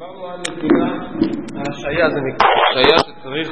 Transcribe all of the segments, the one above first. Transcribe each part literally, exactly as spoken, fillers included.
דיברנו על נקודה, השעיה זה נקודה, השעיה שצריך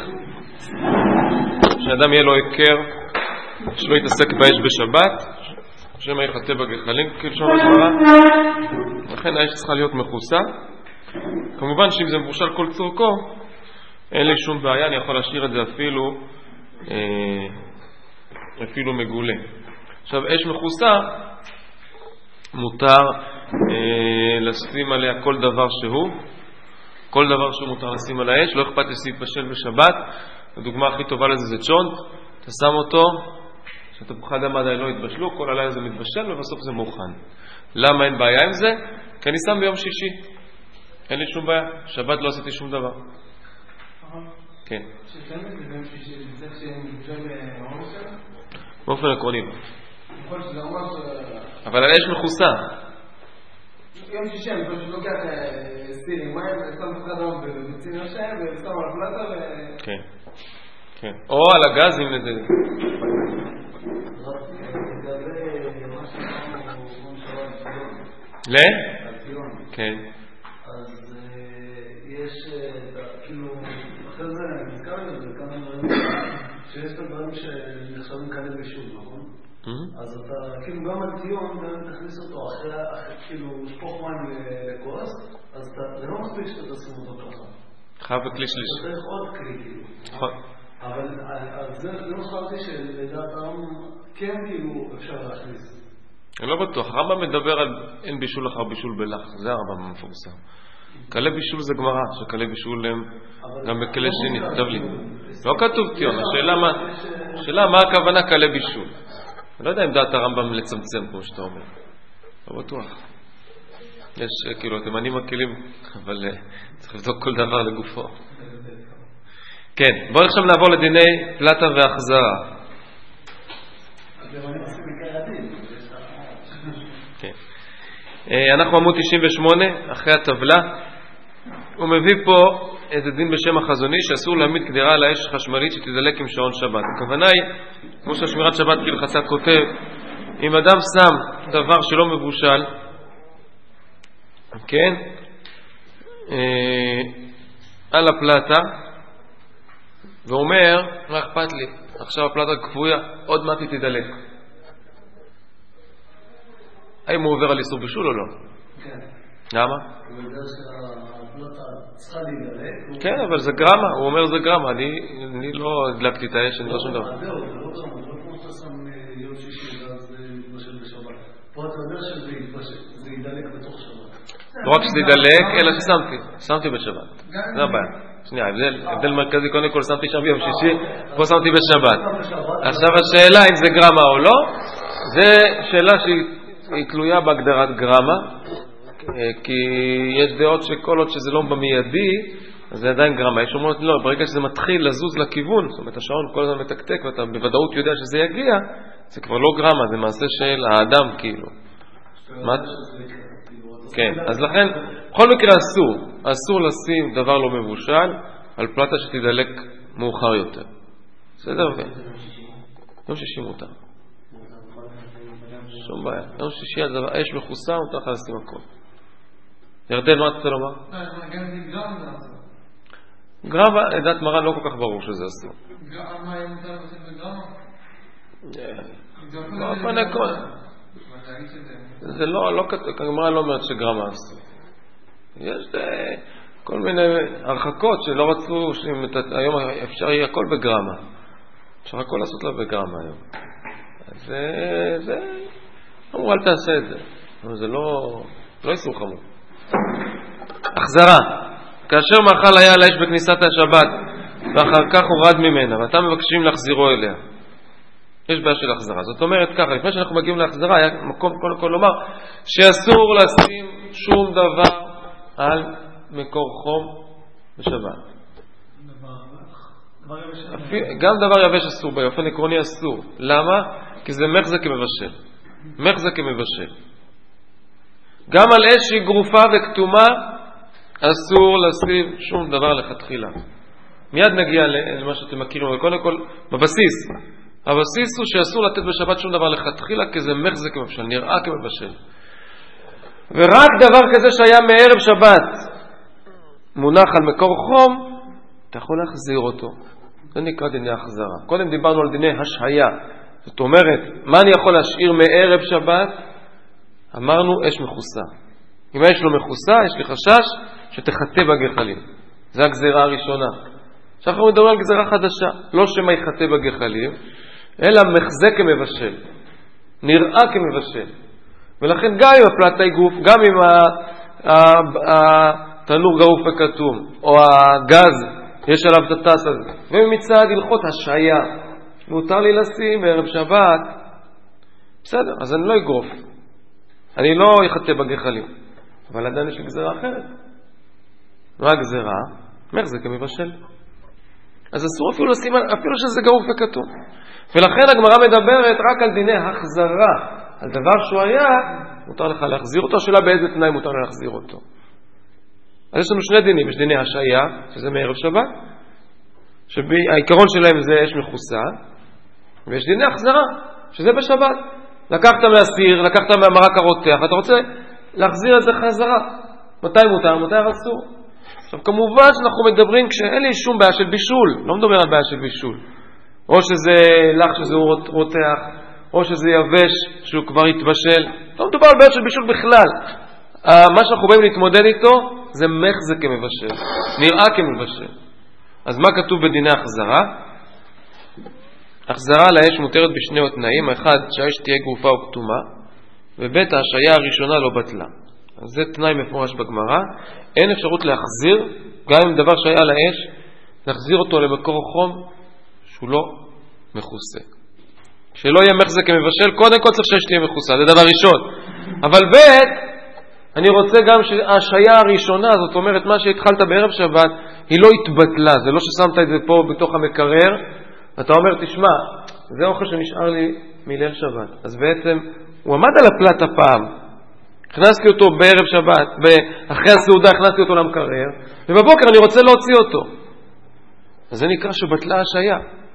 שאדם יהיה לו היכר, שלא יתעסק באש בשבת, שמא יחטא בגחלים כלשון הגמרא, לכן האש צריכה להיות מכוסה. כמובן שאם זה מבושל כל צורכו, אין לי שום בעיה, אני יכול להשאיר את זה אפילו אה, אפילו מגולה. עכשיו, אש מכוסה מותר אה, לשים עליה כל דבר שהוא, כל דבר שהוא מותר לשים על האש, לא אכפת לי להתבשל בשבת. הדוגמה הכי טובה לזה זה צ'ונט, אתה שם אותו, שתפוחי אדם עדיין לא התבשלו, כל הלילה זה מתבשל ובסוף זה מוכן. למה אין בעיה עם זה? כי אני שם ביום שישי, אין לי שום בעיה, שבת לא עשיתי שום דבר. כן. ששמת את ביום שישי, זה שמתבשל במושל? באופן עקרוני. אבל האש מכוסה. יום שישי אני פשוט לוקח סטיר עם מים ושם תפוחי אדם בביצים יושב ושם על הפלטה ו... כן, כן. או על הגז אם נדל. ל? כן. אז יש, כאילו, אחרי זה נזכרנו את זה כמה דברים, שיש את הדברים שנחשבים כאלה בישול, נכון? אז אתה, כאילו, גם על ציון, גם תכניס אותו אחרי, כאילו, שפוך מים לכוס, אז זה לא מספיק שאתה תשים אותו ככה. חייב בכלי שליש. אתה צריך עוד כלי, כאילו. נכון. אבל זה לא חשבתי שלדעת העם כן, כאילו, אפשר להכניס. אני לא בטוח. הרמב"ם מדבר על אין בישול אחר בישול בלח. זה הרמב"ם המפורסם. כלי בישול זה גמרא, שכלי בישול הם גם בכלי שני. כתב לי. לא כתוב ציון. השאלה מה הכוונה כלי בישול. אני לא יודע אם דעת הרמב"ם לצמצם כמו שאתה אומר. לא בטוח. יש כאילו, אתם ענים הכלים, אבל צריך לבדוק כל דבר לגופו. כן, בואו עכשיו נעבור לדיני פלטה והחזרה. כן. אנחנו עמוד תשעים ושמונה, אחרי הטבלה. הוא מביא פה איזה דין בשם החזוני, שאסור להעמיד קדירה על האש חשמלית שתדלק עם שעון שבת. הכוונה היא, כמו שהשמירת שבת כהלכתה כותב, אם אדם שם דבר שלא מבושל, כן, אה, על הפלטה, ואומר, מה אכפת לי? עכשיו הפלטה כפויה, עוד מעט היא תדלק. האם הוא עובר על איסור בישול או לא? כן. למה? הוא יודע שהפלטה צריכה להידלק. כן, אבל זה גרמה, הוא אומר זה גרמה, אני לא הדלקתי את האש, אני לא שום דבר. זהו, זה לא גרמה, זה לא כמו שאתה שם יום שישי ואז יתבשל בשבת. פה אתה יודע שזה ידלק בתוך שבת. לא רק שזה ידלק, אלא ששמתי, שמתי בשבת. זה הבעיה. שנייה, הבדל מרכזי, קודם כל שמתי שם ביום שישי, פה שמתי בשבת. עכשיו השאלה אם זה גרמה או לא, זה שאלה שהיא תלויה בהגדרת גרמה, כי יש דעות שכל עוד שזה לא במיידי, אז זה עדיין גרמה. יש אומרת לא, ברגע שזה מתחיל לזוז לכיוון, זאת אומרת השעון כל הזמן מתקתק ואתה בוודאות יודע שזה יגיע, זה כבר לא גרמה, זה מעשה של האדם כאילו. מה? כן, אז לכן, בכל מקרה אסור, אסור לשים דבר לא מבושל על פלטה שתדלק מאוחר יותר. בסדר? יום שישי מותר. שום בעיה. יום שישי האש מכוסה, מותר לך לשים הכל. ירדן, מה אתה רוצה לומר? גרמה, לדעת מרן לא כל כך ברור שזה אסור. גרמה היה מותר לשים בגרמה? באופן הכל. זה לא, לא כתוב, כגמרא לא אומרת שגרמה אסור. יש כל מיני הרחקות שלא רצו, היום אפשר יהיה הכל בגרמה. אפשר הכל לעשות לה בגרמה היום. אז זה, אמרו אל תעשה את זה. אבל זה לא, לא איסור חמור. החזרה. כאשר מאכל היה על האש בכניסת השבת, ואחר כך הורד ממנה, ואתם מבקשים להחזירו אליה. יש בעיה של החזרה. זאת אומרת ככה, לפני שאנחנו מגיעים להחזרה, היה מקום קודם כל לומר שאסור לשים שום דבר על מקור חום בשבת. גם דבר יבש אסור, באופן עקרוני אסור. למה? כי זה מחזק כמבשל. מחזק כמבשל. גם על אש שהיא גרופה וכתומה, אסור לשים שום דבר לכתחילה. מיד נגיע למה שאתם מכירים, אבל קודם כל, בבסיס. הבסיס הוא שאסור לתת בשבת שום דבר לכתחילה, כי זה מחזק כמבשל, נראה כמבשל. ורק דבר כזה שהיה מערב שבת מונח על מקור חום, אתה יכול להחזיר אותו. זה נקרא דיני החזרה. קודם דיברנו על דיני השהיה. זאת אומרת, מה אני יכול להשאיר מערב שבת? אמרנו אש מכוסה. אם האש לא מכוסה, יש לי חשש שתחטא בגחלים. זה הגזרה הראשונה. עכשיו אנחנו מדברים על גזרה חדשה. לא שמה יחטא בגחלים, אלא מחזה כמבשל. נראה כמבשל. ולכן גם אם הפלטי גוף, גם אם התנור גרוף וכתום, או הגז, יש עליו את הטס הזה. ומצד הלכות השהיה, מותר לי לשים בערב שבת, בסדר, אז אני לא אגרוף. אני לא יחטא בגחלים. אבל עדיין יש לי גזרה אחרת. מה הגזרה? מחזה כמבשל. אז אסור אפילו לשים, אפילו שזה גרוף וכתום. ולכן הגמרא מדברת רק על דיני החזרה. על דבר שהוא היה, מותר לך להחזיר אותו. השאלה באיזה תנאי מותר להחזיר אותו. אז יש לנו שני דינים. יש דיני השהיה, שזה מערב שבת, שהעיקרון שלהם זה אש מכוסה, ויש דיני החזרה, שזה בשבת. לקחת מהסיר, לקחת מהמרק הרותח, אתה רוצה להחזיר את זה חזרה. מתי מותר, מתי אסור. עכשיו כמובן שאנחנו מדברים כשאין לי שום בעיה של בישול, לא מדבר על בעיה של בישול. או שזה לך שזה רותח, או שזה יבש שהוא כבר התבשל. לא מדובר על בעיה של בישול בכלל. מה שאנחנו באים להתמודד איתו זה מחזה כמבשל, נראה כמבשל. אז מה כתוב בדיני החזרה? החזרה לאש מותרת בשני תנאים. האחד, שהאש תהיה גרופה או כתומה, ובית ההשעיה הראשונה לא בטלה. אז זה תנאי מפורש בגמרא. אין אפשרות להחזיר, גם אם דבר שהיה לאש, להחזיר אותו למקור חום שהוא לא מכוסה. שלא יהיה מחזה כמבשל, קודם כל צריך שהאש תהיה מכוסה, זה דבר ראשון. אבל בית, אני רוצה גם שההשעיה הראשונה, זאת אומרת, מה שהתחלת בערב שבת, היא לא התבטלה. זה לא ששמת את זה פה בתוך המקרר, אתה אומר, תשמע, זה אוכל שנשאר לי מליל שבת. אז בעצם, הוא עמד על הפלטה פעם, הכנסתי אותו בערב שבת, אחרי הסעודה הכנסתי אותו למקרר, ובבוקר אני רוצה להוציא אותו. אז זה נקרא שבטלה השעיה.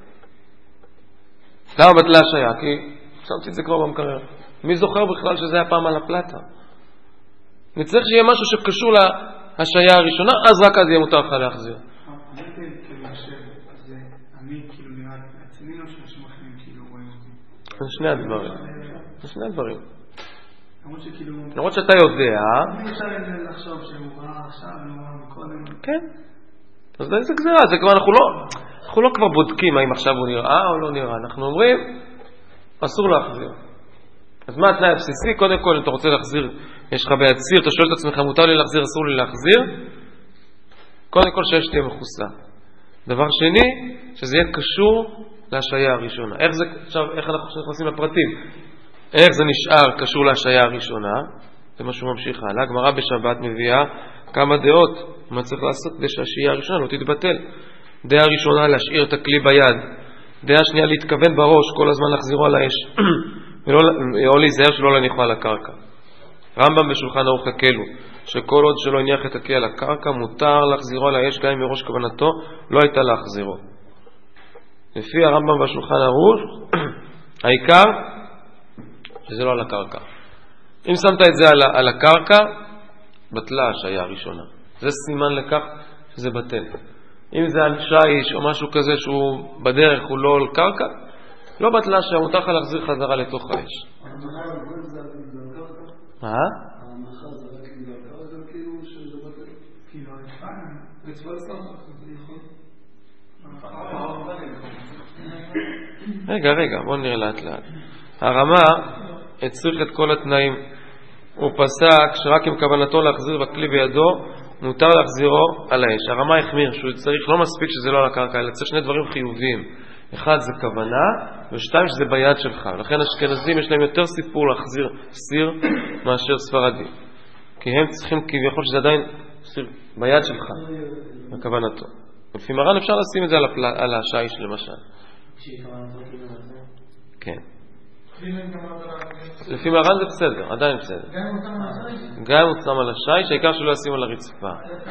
למה בטלה השעיה? כי שמתי את זה כבר במקרר. מי זוכר בכלל שזה היה פעם על הפלטה? נצטרך שיהיה משהו שקשור להשעיה הראשונה, אז רק אז יהיה מותר לך להחזיר. זה שני הדברים. זה שני הדברים. למרות שאתה יודע... אני אפשר לחשוב שהוא ראה עכשיו, הוא ראה קודם. כן. אז זה גזירה, זה כבר אנחנו לא... אנחנו לא כבר בודקים האם עכשיו הוא נראה או לא נראה. אנחנו אומרים, אסור להחזיר. אז מה התנאי הבסיסי? קודם כל, אם אתה רוצה להחזיר, יש לך ביד סיר, אתה שואל את עצמך, מותר לי להחזיר, אסור לי להחזיר? קודם כל, שיש תהיה מכוסה. דבר שני, שזה יהיה קשור להשעיה הראשונה. איך זה, עכשיו, איך אנחנו נכנסים לפרטים? איך זה נשאר קשור להשעיה הראשונה? זה מה שהוא ממשיך הלאה. הגמרא בשבת מביאה כמה דעות. מה צריך לעשות כדי שהשעיה הראשונה לא תתבטל? דעה ראשונה, להשאיר את הכלי ביד. דעה שנייה, להתכוון בראש, כל הזמן להחזירו על האש. או להיזהר שלא להניחו על הקרקע. רמב"ם בשולחן ערוך הקלו, שכל עוד שלא הניח את הכלי על הקרקע, מותר להחזירו על האש, גם אם מראש כוונתו לא הייתה להחזירו. לפי הרמב"ם בשולחן ערוך, העיקר שזה לא על הקרקע. אם שמת את זה על, על הקרקע, בטלה השעיה הראשונה. זה סימן לכך שזה בטל. אם זה על שיש או משהו כזה שהוא בדרך הוא לא על קרקע, לא בטלה שמותר לך להחזיר חזרה לתוך האש. מה? ההנחה זה רק עם קרקע, זה כאילו שזה בטל. כאילו הרצפה, רצפה לסלחה, זה יכול. רגע, רגע, בוא נראה לאט לאט. הרמה הצריך את כל התנאים. הוא פסק שרק עם כוונתו להחזיר בכלי בידו, מותר להחזירו על האש. הרמה החמיר שהוא צריך, לא מספיק שזה לא על הקרקע, אלא צריך שני דברים חיוביים. אחד זה כוונה, ושתיים שזה ביד שלך. לכן אשכנזים יש להם יותר סיפור להחזיר סיר מאשר ספרדים. כי הם צריכים כביכול שזה עדיין סיר ביד שלך, בכוונתו. לפי מרן אפשר לשים את זה על, הפל... על השיש למשל. כן. לפי מרן זה בסדר, עדיין בסדר. גם הוא שם על השיש, העיקר שלא ישים על הרצפה.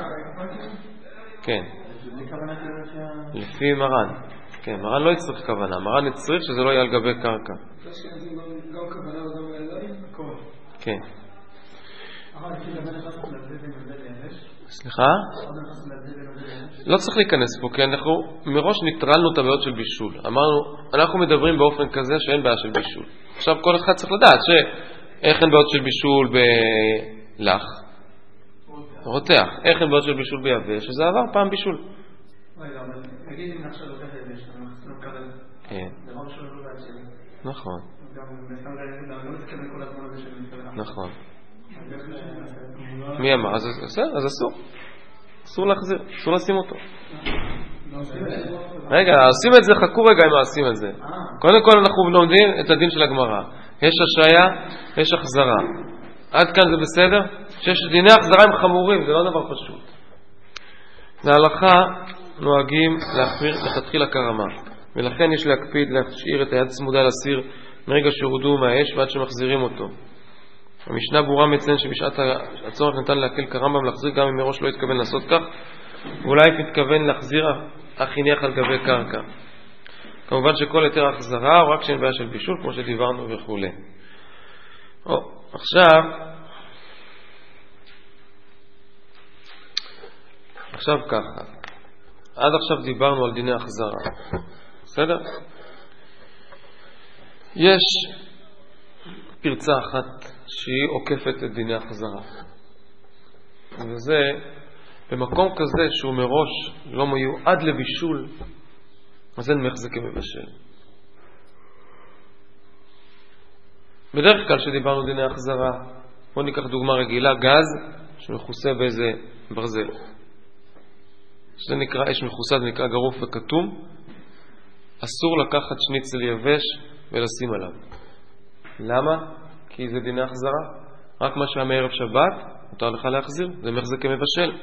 כן. לפי מרן. כן, מרן לא יצריך כוונה, מרן יצריך שזה לא יהיה על גבי קרקע. גם כוונה וגם הידיים? הכל. כן. סליחה? לא צריך להיכנס פה, כי אנחנו מראש ניטרלנו את הבעיות של בישול. אמרנו, אנחנו מדברים באופן כזה שאין בעיה של בישול. עכשיו כל אחד צריך לדעת שאיך אין בעיות של בישול בלח, רותח. איך אין בעיות של בישול ביבש, שזה עבר פעם בישול. רגע, אבל תגיד אם עכשיו לוקח יבש, אני לא מקבל. כן. דבר שלא לא בעד שלי. נכון. גם בסתם רגע, אני לא מתכוון כל הזמן הזה שאני מתכוון. נכון. מי אמר? אז אסור. אסור להחזיר, אסור לשים אותו. רגע, עושים את זה, חכו רגע אם עושים את זה. קודם כל אנחנו לומדים את הדין של הגמרא. יש השעיה, יש החזרה. עד כאן זה בסדר? שיש דיני החזרה הם חמורים, זה לא דבר פשוט. להלכה נוהגים להחמיר לכתחילה כרמה, ולכן יש להקפיד להשאיר את היד צמודה לסיר מרגע שהורדו מהאש ועד שמחזירים אותו. המשנה ברורה מציין שבשעת הצורך ניתן להקל כרמב"ם להחזיר גם אם מראש לא התכוון לעשות כך, ואולי התכוון להחזיר אך הניח על גבי קרקע. כמובן שכל יותר החזרה הוא רק שאין בעיה של בישול כמו שדיברנו וכו'. או, עכשיו עכשיו ככה, עד עכשיו דיברנו על דיני החזרה, בסדר? יש פרצה אחת שהיא עוקפת את דיני החזרה, וזה במקום כזה שהוא מראש לא מיועד לבישול, אז אין מחזק מבשל. בדרך כלל שדיברנו דיני החזרה, בוא ניקח דוגמה רגילה, גז שמכוסה באיזה ברזל, שזה נקרא אש מכוסה, זה נקרא גרוף וכתום. אסור לקחת שניצל יבש ולשים עליו. למה? כי זה דיני החזרה. רק מה שהיה מערב שבת מותר לך להחזיר, זה מחזק מבשל.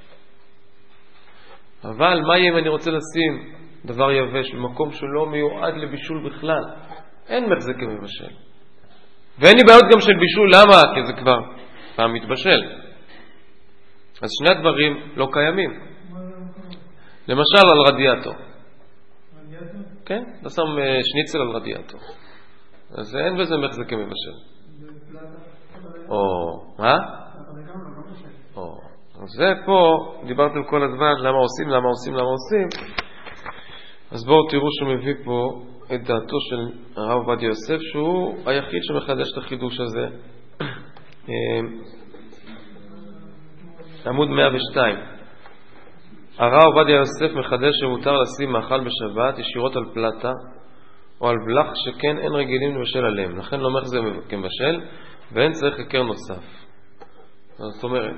אבל מה יהיה אם אני רוצה לשים דבר יבש במקום שלא מיועד לבישול בכלל? אין מחזק מבשל, ואין לי בעיות גם של בישול. למה? כי זה כבר פעם מתבשל. אז שני הדברים לא קיימים. למשל על רדיאטור. רדיאטור? כן, אתה שם שניצל על רדיאטור, אז אין בזה מחזק מבשל. או, מה? או, אז זה פה דיברתם כל הזמן למה עושים, למה עושים, למה עושים. אז בואו תראו שהוא מביא פה את דעתו של הרב עובדיה יוסף, שהוא היחיד שמחדש את החידוש הזה. עמוד מאה ושתיים. הרב עובדיה יוסף מחדש שמותר לשים מאכל בשבת ישירות על פלטה או על בלח שכן אין רגילים לבשל עליהם, לכן לא מחזק כמבשל ואין צריך היכר נוסף. זאת אומרת,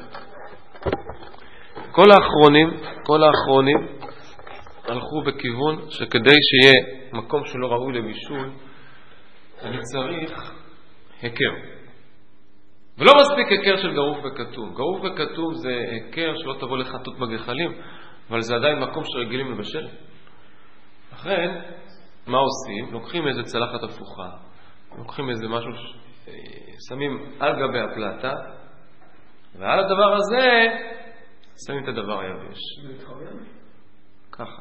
כל האחרונים, כל האחרונים הלכו בכיוון שכדי שיהיה מקום שלא ראוי לבישול, אני צריך היכר. ולא מספיק היכר של גרוף וכתום. גרוף וכתום זה היכר שלא תבוא לחטות בגחלים, אבל זה עדיין מקום שרגילים לבשל. לכן, מה עושים? לוקחים איזה צלחת הפוכה, לוקחים איזה משהו, שמים על גבי הפלטה, ועל הדבר הזה שמים את הדבר היבש. ככה.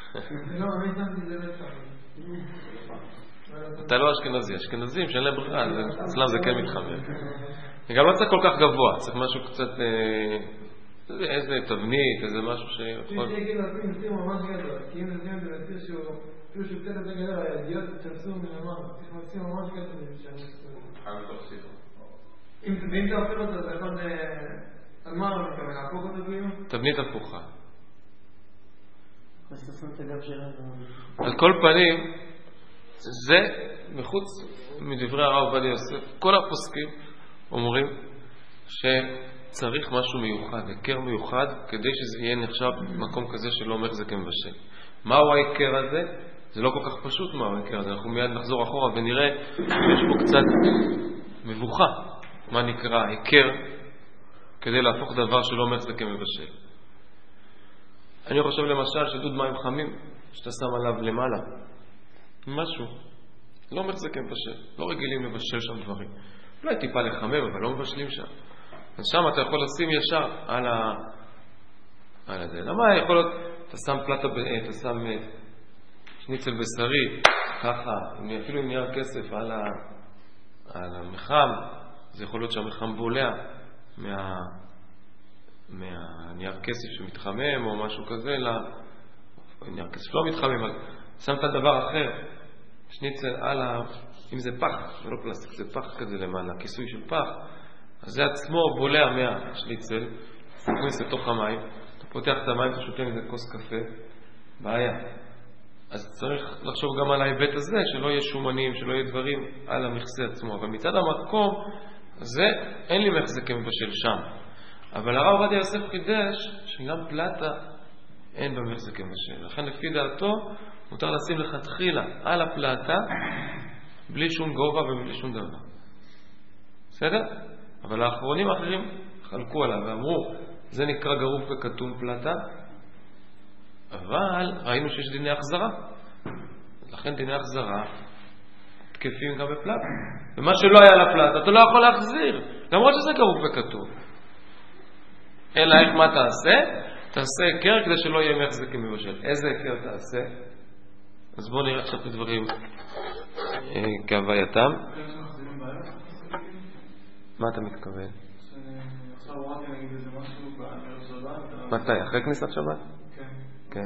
אתה לא אשכנזי, אשכנזים שאין להם ברירה, אצלם זה כן מתחמם. גם לא צריך כל כך גבוה, צריך משהו קצת, איזה תבנית, איזה משהו שיכול... תגיד לשים, תשים ממש גדול, כי אם נשים את זה לסיר שהוא, אפילו שהוא קצת יותר גדול, הידיעות תצאו מלמעלה, צריך לשים ממש גדול. ואם אתה אופר אותו, זה יכול... על מה לא מתכוון, להפוך אותו כאילו? תבנית הפוכה. אז תשים את הגב שלנו. על כל פנים, זה מחוץ מדברי הרב עובדיה יוסף. כל הפוסקים אומרים שצריך משהו מיוחד, היכר מיוחד, כדי שזה יהיה נחשב מקום כזה שלא מחזק מבשל. מהו ההיכר הזה? זה לא כל כך פשוט מהו ההיכר הזה. אנחנו מיד נחזור אחורה ונראה שיש פה קצת מבוכה. מה נקרא היכר כדי להפוך דבר שלא מחזק מבשל. אני חושב למשל שדוד מים חמים שאתה שם עליו למעלה משהו לא מחזק מבשל, לא רגילים לבשל שם דברים, אולי טיפה לחמם אבל לא מבשלים שם, אז שם אתה יכול לשים ישר על ה... על הזה. למה יכול להיות אתה שם פלטה, אתה שם שניצל בשרי ככה, אפילו עם נייר כסף על, ה... על המחם, זה יכול להיות שהמחם בולע מה... מהנייר כסף שמתחמם או משהו כזה, אלא נייר כסף לא מתחמם, אז שמת דבר אחר, שניצל על ה... אם זה פח, זה לא פלסטיק, זה פח כזה למעלה, כיסוי של פח, אז זה עצמו בולע מהשניצל, תכניס לתוך המים, אתה פותח את המים, אתה שותה מזה כוס קפה, בעיה. אז צריך לחשוב גם על ההיבט הזה, שלא יהיה שומנים, שלא יהיה דברים על המכסה עצמו. אבל מצד המקום הזה, אין לי מחזקי מבשל שם. אבל הרב עובדיה יוסף חידש, שגם פלטה אין במחזקי מבשל. לכן לפי דעתו, מותר לשים לכתחילה על הפלטה, בלי שום גובה ובלי שום דבר. בסדר? אבל האחרונים האחרים חלקו עליו ואמרו, זה נקרא גרוף וכתום פלטה, אבל ראינו שיש דיני החזרה. לכן דיני החזרה תקפים גם בפלטה. ומה שלא היה לפלטה, אתה לא יכול להחזיר, למרות שזה גרוף וכתום. אלא איך מה תעשה? תעשה עקר כדי שלא יהיה מחזקי מבשל. איזה עקר תעשה? אז בואו נראה עכשיו את הדברים כהווייתם. מה אתה מתכוון? מתי? אחרי כניסת שבת? כן.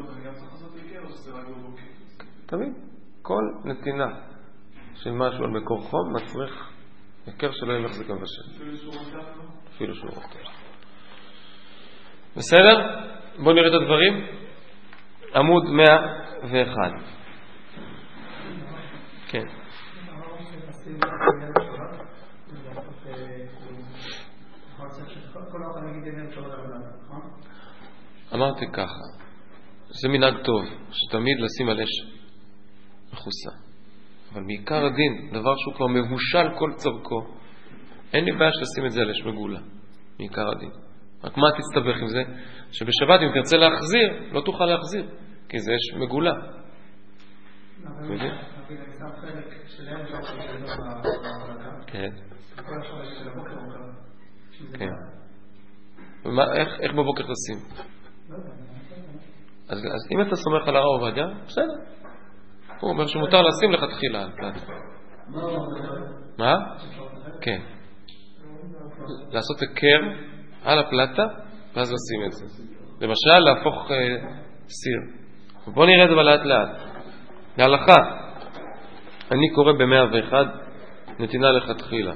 תמיד. כל נתינה של משהו על מקור חום מצריך עקר שלא יהיה מחזק מבשל. אפילו שהוא רותח. בסדר? בואו נראה את הדברים. עמוד מאה ואחת. כן. אמרתי ככה, זה מנהג טוב, שתמיד לשים על אש מחוסה. אבל מעיקר הדין, דבר שהוא כבר מבושל כל צורכו, אין לי בעיה שתשים את זה על אש מגולה. מעיקר הדין. רק מה תסתבך עם זה? שבשבת אם תרצה להחזיר, לא תוכל להחזיר, כי זה אש מגולה. מבין? כן. כן. איך בבוקר תשים? אז אם אתה סומך על הרב עובדיה, בסדר. הוא אומר שמותר לשים לכתחילה על פלטה. מה? כן. לעשות עקר על הפלטה ואז לשים את זה. למשל להפוך סיר. בוא נראה את זה לאט לאט. להלכה, אני קורא ב-מאה ואחת נתינה לכתחילה.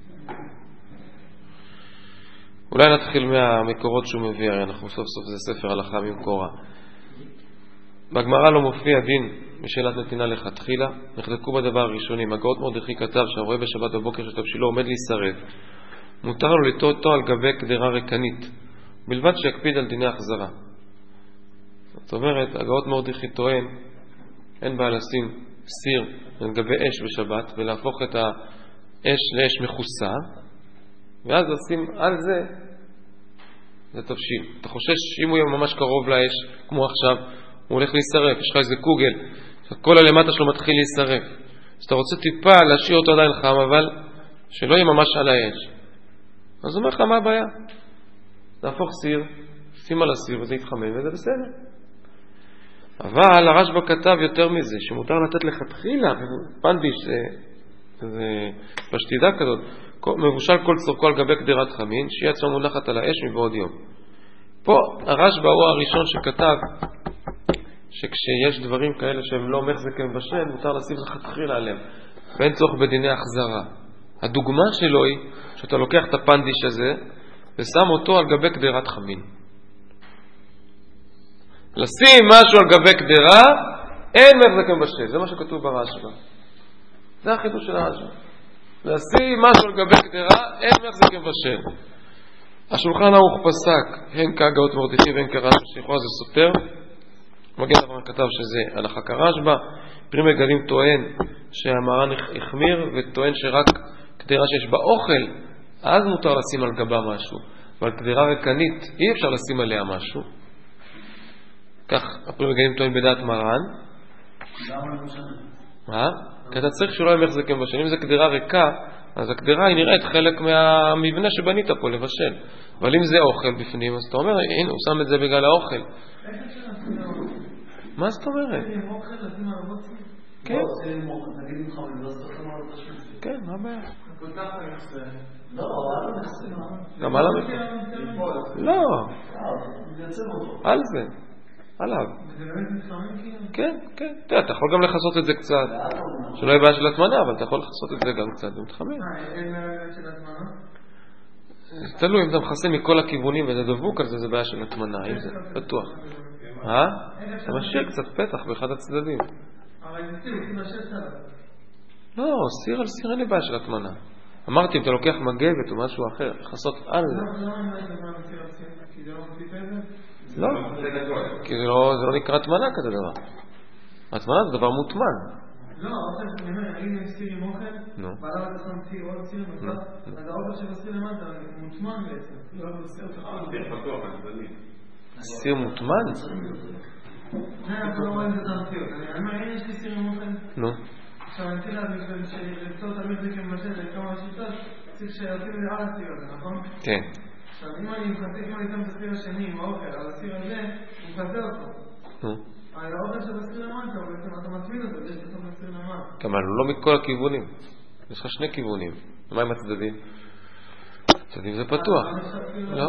אולי נתחיל מהמקורות שהוא מביא, הרי אנחנו סוף סוף זה ספר הלכה ממקורה. בגמרא לא מופיע דין בשאלת נתינה לכתחילה, נחלקו בדבר הראשונים. מגאות מרדכי כתב שהרואה בשבת בבוקר שתבשילו עומד להישרף, מותר לו לטוע אותו על גבי קדרה ריקנית, בלבד שיקפיד על דיני החזרה. זאת אומרת, הגאות מרדכי טוען, אין בעיה לשים סיר על גבי אש בשבת ולהפוך את האש לאש מחוסה, ואז לשים על זה זה תבשיל. אתה חושש שאם הוא יהיה ממש קרוב לאש, כמו עכשיו, הוא הולך להישרף, יש לך איזה קוגל, כל הלמטה שלו מתחיל להישרף. אז אתה רוצה טיפה להשאיר אותו עדיין חם, אבל שלא יהיה ממש על האש. אז הוא אומר לך, מה הבעיה? להפוך סיר, שים על הסיר וזה יתחמם וזה בסדר. אבל הרשב"א כתב יותר מזה, שמותר לתת לכתחילה, פנדיש, זה, זה פשטידה כזאת, מבושל כל צורכו על גבי קדירת חמין, שהיא עצמה מונחת על האש מבעוד יום. פה הרשב"א הוא הראשון שכתב שכשיש דברים כאלה שהם לא מחזקי מבשל, מותר לשים לכתחילה עליהם, ואין צורך בדיני החזרה. הדוגמה שלו היא שאתה לוקח את הפנדיש הזה ושם אותו על גבי קדירת חמין. לשים משהו על גבי קדירה, אין מחזקי מבשל. זה מה שכתוב ברשב"א. זה החידוש של הרשב"א. לשים משהו על גבי קדירה, אין מחזקי מבשל. השולחן ערוך פסק, הן כהגאות מרדכי והן כרשב"א, שיכול זה סותר. מגן אברהם כתב שזה הלכה כרשב"א. פרי מגדים טוען שהמרן החמיר, וטוען שרק קדירה שיש בה אוכל, אז מותר לשים על גבה משהו. אבל קדירה ריקנית, אי אפשר לשים עליה משהו. כך הפרי מגדים טוען בדעת מרן. מה? כי אתה צריך שלא יהיה מחזקים בשל. אם זה קדירה ריקה, אז הקדירה היא נראית חלק מהמבנה שבנית פה לבשל. אבל אם זה אוכל בפנים, אז אתה אומר, הנה, הוא שם את זה בגלל האוכל. מה זאת אומרת? כן. כן, מה הבעיה? לא, על המכסים. גם על המכסים. לא. על זה. עליו. כן, כן. אתה יכול גם לחסות את זה קצת. שלא יהיה בעיה של הטמנה, אבל אתה יכול לחסות את זה גם קצת. זה מתחמם. אין בעיה של הטמנה? תלוי, אם אתה מחסה מכל הכיוונים וזה דבוק על זה, זה בעיה של הטמנה. אם זה בטוח. אה? אתה משאיר קצת פתח באחד הצדדים. אבל זה סיר, זה משאיר סלט. לא, סיר על סיר אין לי בעיה של הטמנה. אמרתי, אם אתה לוקח מגבת או משהו אחר, לחסות על זה. לא, אני לא יודע מה בסיר על סיר, כי זה לא מוסיף את זה? לא, כי זה לא נקרא הטמנה כזה דבר. הטמנה זה דבר מוטמן. לא, אני אומר, אם יש סיר עם אוכל, בעליו אתה שם סיר, עוד סיר נוסף, אז האוכל שבסיר למטה מוטמן בעצם. לא, זה סיר פתוח. סיר מוטמן? לא, אנחנו לא רואים את זה סיר. אני אומר, אם יש לי סיר עם אוכל, נו. עכשיו אני צריך להבין שלצור תמיד זה כמשל, כמה שיטות, צריך שירצים לי על הסיר הזה, נכון? כן. עכשיו, אם אני מחזיק, אם אני שם את הסיר השני עם האוכל על הסיר הזה, הוא מחזר אותו. נו. האוכל של הסיר למטה, בעצם אתה מצמיד אותו, יש בסוף הסיר למטה. כמה, לא מכל הכיוונים. יש לך שני כיוונים. מה עם הצדדים? הצדדים זה פתוח. לא?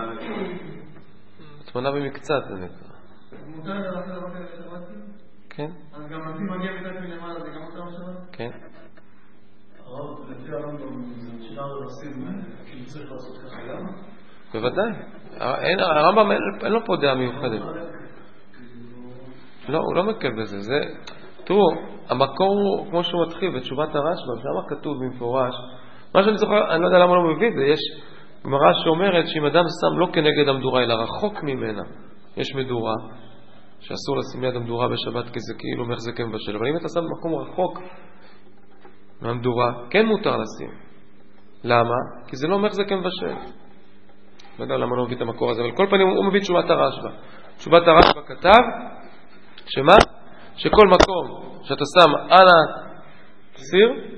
הטמנה במקצת זה נקרא. מותר לדעת לעשות דבר כזה לשבתי? כן. אז גם לשים מגיע בדק מלמעלה, זה גם מותר לשבת? כן. הרב, לפי הרמב"ם, זה משנה לשים, כאילו צריך לעשות ככה, למה? בוודאי. הרמב"ם אין לו פה דעה מיוחדת. לא, הוא לא מקל בזה. זה, תראו, המקור הוא כמו שהוא מתחיל בתשובת הרשב"א, שם כתוב במפורש. מה שאני זוכר, אני לא יודע למה לא מביא את זה, יש גמרא שאומרת שאם אדם שם לא כנגד המדורה, אלא רחוק ממנה, יש מדורה, שאסור לשים יד המדורה בשבת, כי זה כאילו מחזק מבשל. אבל אם אתה שם במקום רחוק מהמדורה, כן מותר לשים. למה? כי זה לא מחזק מבשל. לא יודע למה לא מביא את המקור הזה, אבל כל פנים הוא מביא תשובת הרשב"א. תשובת הרשב"א כתב, שמה? שכל מקום שאתה שם על הסיר,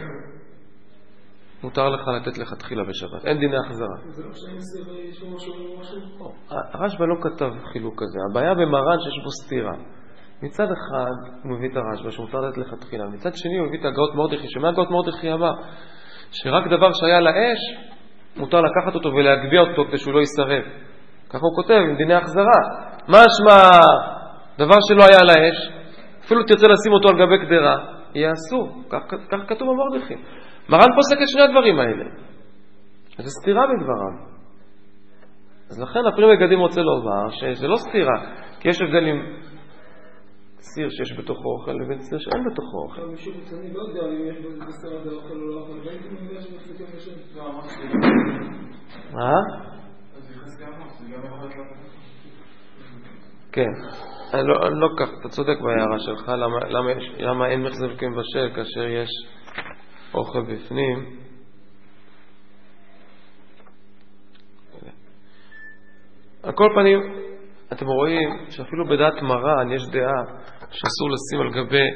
מותר לך לתת לך תחילה בשבת. אין דיני החזרה. זה לא שאני סיר אישו משהו או משהו? הרשב"א לא כתב חילוק כזה. הבעיה במרן שיש בו סתירה. מצד אחד הוא מביא את הרשב"א שמותר לתת לך תחילה. מצד שני הוא מביא את הגאות מרדכי, שמהגאות מרדכי אמר שרק דבר שהיה לאש מותר לקחת אותו ולהגביה אותו כדי שהוא לא יישרף. ככה הוא כותב עם דיני החזרה. משמע דבר שלא היה לאש, אפילו תרצה לשים אותו על גבי קדרה, יהיה אסור. כך, כך כתוב במרדכי. מרן פוסק את שני הדברים האלה. זה סתירה בדבריו. אז לכן הפרי מגדים רוצה לומר שזה לא סתירה, כי יש הבדל עם סיר שיש בתוכו אוכל לבין סיר שאין בתוכו אוכל. אבל משהו מצוני לא יודע אם יש בסתירה זה אוכל או לא אוכל, והייתי מביאה שמחזיקים בשם. לא, ממש מה? אז יחס גם לא, זה גם יכול להיות כן. אני לא, אני לא כך, אתה צודק בהערה שלך, למה, למה, למה אין מחזקים בשל כאשר יש אוכל בפנים. על כל פנים, אתם רואים שאפילו בדעת מרן יש דעה שאסור לשים על גבי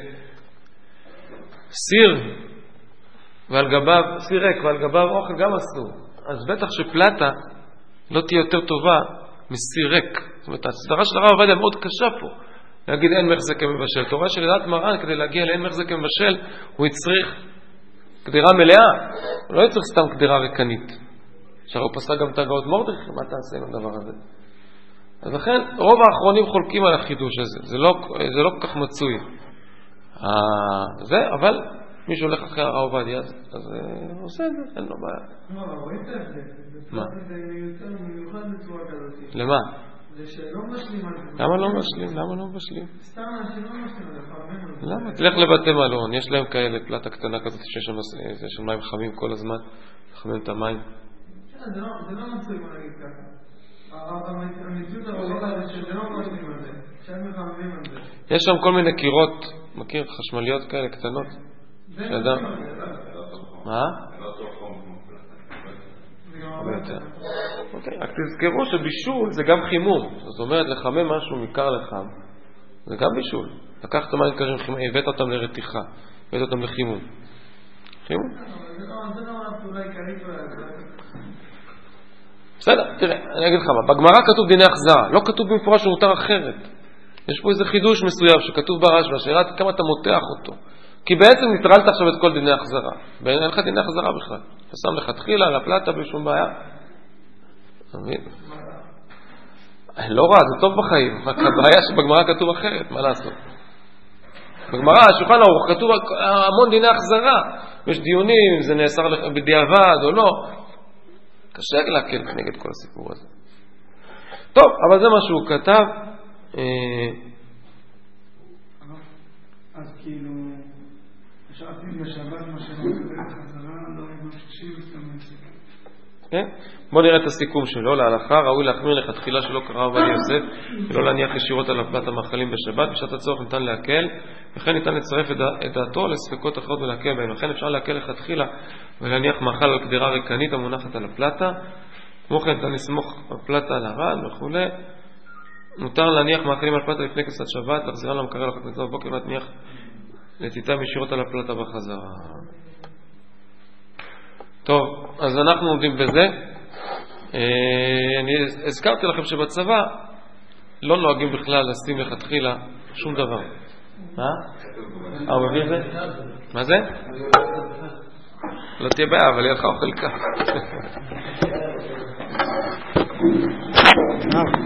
סיר ועל גביו, סיר ריק ועל גביו אוכל גם אסור. אז בטח שפלטה לא תהיה יותר טובה מסיר ריק. זאת אומרת, הסדרה של הרב עובדיה מאוד קשה פה. להגיד אין מחזק מבשל. תורה שלדעת מרן כדי להגיע לאין מחזק מבשל הוא יצריך קדירה מלאה. הוא לא יצריך סתם קדירה ריקנית. שהרי הוא פסק גם את הגאות מרדכי, מה תעשה עם הדבר הזה? אז לכן רוב האחרונים חולקים על החידוש הזה. זה לא, זה לא כל כך מצוי. זה, אבל מי שהולך אחרי הרב עובדיה אז הוא עושה את זה, אין לו בעיה. לא, אבל רואים את זה. מה? זה יותר מיוחד בצורה כזאת. למה? זה שלא משלים על זה. למה לא משלים? למה לא משלים? סתם אנשים לא משלים על זה, פעמים. למה? תלך לבתי מלון, יש להם כאלה פלטה קטנה כזאת שיש שם מים חמים כל הזמן, לחמם את המים. זה לא מצוי מה להגיד ככה. המציאות הרעולה זה שזה לא משלים על זה, שהם מחממים על זה. יש שם כל מיני קירות, מכיר? חשמליות כאלה קטנות. זה שאדם... מה? אוקיי, רק תזכרו שבישול זה גם חימום. זאת אומרת, לחמם משהו מקר לחם זה גם בישול. לקחת מים קרים, הבאת אותם לרתיחה, הבאת אותם לחימום. חימום? זה לא אולי קריב. בסדר, תראה, אני אגיד לך מה, בגמרא כתוב דיני החזרה, לא כתוב במפורש שמותר אחרת. יש פה איזה חידוש מסוים שכתוב ברשב"א, שהראה כמה אתה מותח אותו. כי בעצם נטרלת עכשיו את כל דיני החזרה. אין לך דיני החזרה בכלל. אתה שם לך תחילה על הפלטה בלי שום בעיה. לא רע, זה טוב בחיים. הבעיה שבגמרא כתוב אחרת, מה לעשות? בגמרא, השולחן ערוך, כתוב המון דיני החזרה. יש דיונים אם זה נאסר בדיעבד או לא. קשה להקל נגד כל הסיפור הזה. טוב, אבל זה מה שהוא כתב. אז כאילו, השארתי בשבת מה שלא מקבל חזרה, לא עם שישי וסתמסי. כן? בוא נראה את הסיכום שלו להלכה. ראוי להחמיר לכתחילה שלא קרא עובדיה יוסף ולא להניח ישירות על הפלט המאכלים בשבת. בשעת הצורך ניתן להקל, וכן ניתן לצרף את דעתו לספקות אחרות ולהקל בהם. לכן אפשר להקל לכתחילה ולהניח מאכל על קדירה ריקנית המונחת על הפלטה. כמו כן ניתן לסמוך הפלטה על הרעל וכו'. מותר להניח מאכלים על פלטה לפני כניסת שבת, להחזירם למקרר לאחת מצווה בבוקר ולהניח לטיטם ישירות על הפלטה בחזרה. טוב, אז אנחנו עומדים בזה. אני הזכרתי לכם שבצבא לא נוהגים בכלל לשים לכתחילה שום דבר. מה? אה, הוא מביא את זה? מה זה? לא תהיה בעיה, אבל יהיה לך אוכל כך.